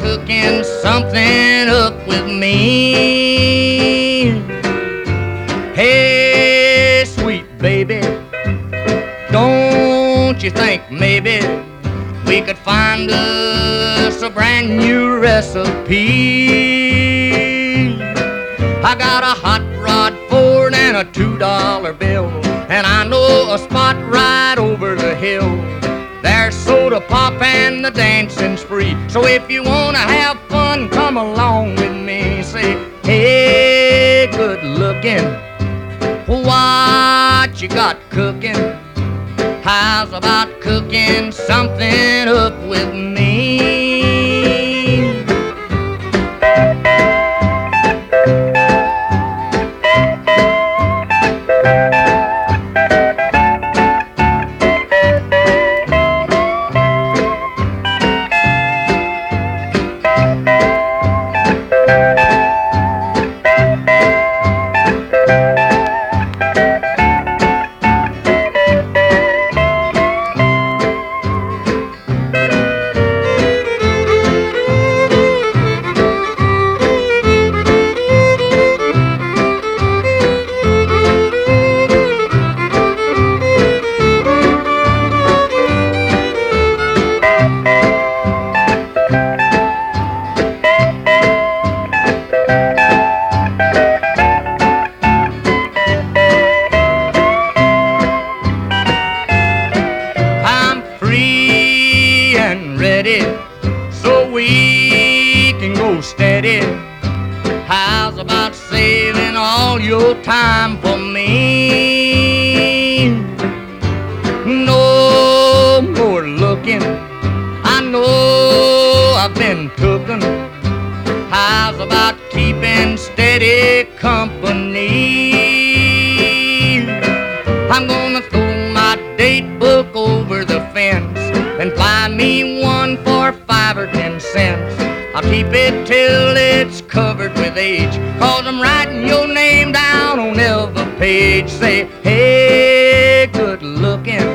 cooking something up with me. Hey, sweet baby, don't you think maybe we could find us a brand new recipe? I got a hot rod Ford and a $2 bill, and I know a spot right over the hill. There's soda pop and the dancing's free. So if you wanna have fun, come along with me. Say, hey, good looking, what you got cooking? How's about cooking something up with me? So we can go steady. How's about saving all your time for me? No more looking, I know I've been cooking. How's about keeping steady company? I'm gonna throw my date book over the fence and buy me one for 5 or 10 cents. I'll keep it till it's covered with age, 'cause I'm writing your name down on every page. Say, hey, good looking,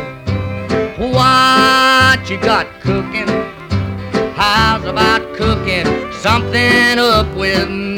what you got cooking? How's about cooking something up with me?